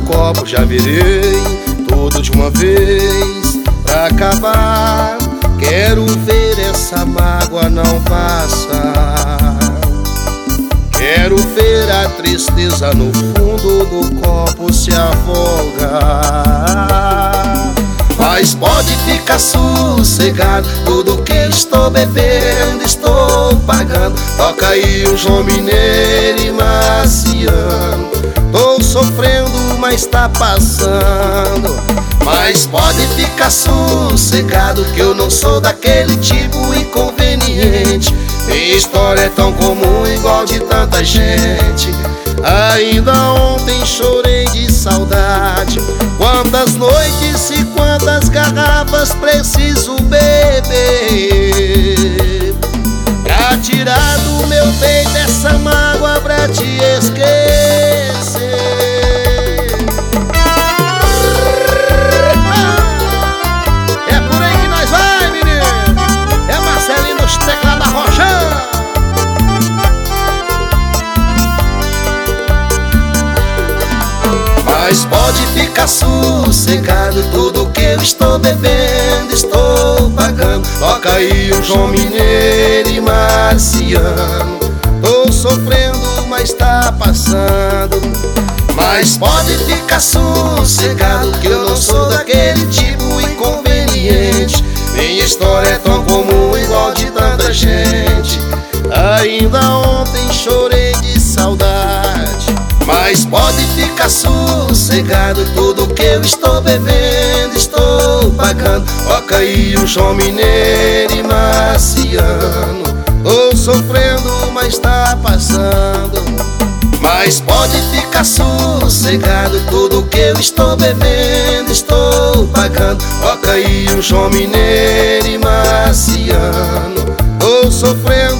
copo já virei tudo de uma vez pra acabar. Quero ver essa mágoa não passar. Quero ver a tristeza no fundo do copo se afogar. Mas pode ficar sossegado, tudo que estou bebendo estou pagando. Toca aí o João Mineiro e Marciano. Tô sofrendo, mas tá passando. Mas pode ficar sossegado, que eu não sou daquele tipo inconveniente. Minha história é tão comum, igual de tanta gente. Ainda ontem chorei de saudade. Quantas noites e quantas garrafas preciso beber pra tirar do meu peito essa mágoa pra te esquecer. É por aí que nós vai, menino. É Marcelinho nos teclados da Rocha. Mas pode ficar sossegado, tudo que eu estou bebendo estou pagando. Toca aí o João Mineiro e Marciano. Tô sofrendo, mas tá passando. Mas pode ficar sossegado, que eu não sou daquele tipo inconveniente. Minha história é tão comum, igual de tanta gente. Ainda ontem chorei de saudade. Mas pode ficar sossegado, tudo que eu estou bebendo estou pagando. Toca aí o João Mineiro e Marciano. Tô sofrendo, mas tá passando. Mas pode ficar sossegado, tudo que eu estou bebendo estou pagando. Toca aí o João Mineiro e Marciano. Tô sofrendo,